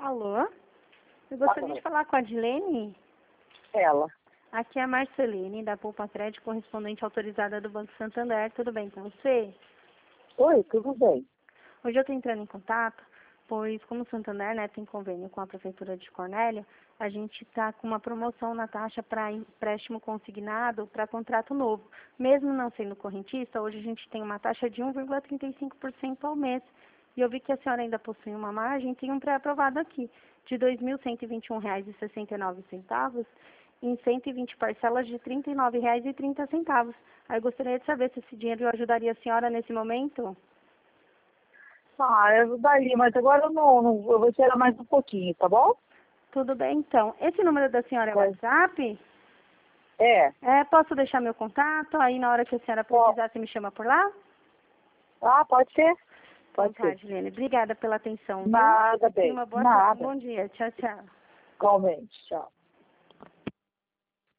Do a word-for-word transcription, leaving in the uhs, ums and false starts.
Alô? Eu gostaria Alô. de falar com a Adilene. Ela. Aqui é a Marceline, da Poupa Crédito, correspondente autorizada do Banco Santander. Tudo bem com você? Oi, tudo bem? Hoje eu estou entrando em contato, pois como o Santander, né, tem convênio com a Prefeitura de Cornélio, a gente está com uma promoção na taxa para empréstimo consignado para contrato novo. Mesmo não sendo correntista, hoje a gente tem uma taxa de um vírgula trinta e cinco por cento ao mês. E eu vi que a senhora ainda possui uma margem, tem um pré-aprovado aqui, de dois mil cento e vinte e um reais e sessenta e nove centavos, em cento e vinte parcelas de trinta e nove reais e trinta centavos. Aí eu gostaria de saber se esse dinheiro ajudaria a senhora nesse momento. Ah, eu daí, mas agora eu não, não, eu vou esperar mais um pouquinho, tá bom? Tudo bem, então. Esse número da senhora é o É. WhatsApp? É. É, posso deixar meu contato? Aí na hora que a senhora precisar, você me chama por lá? Ah, pode ser? Pode Então tá, ser. Juliane. Obrigada pela atenção, viu? Nada E bem. uma boa tarde. Um Nada. bom dia. Tchau, tchau. Igualmente. Tchau.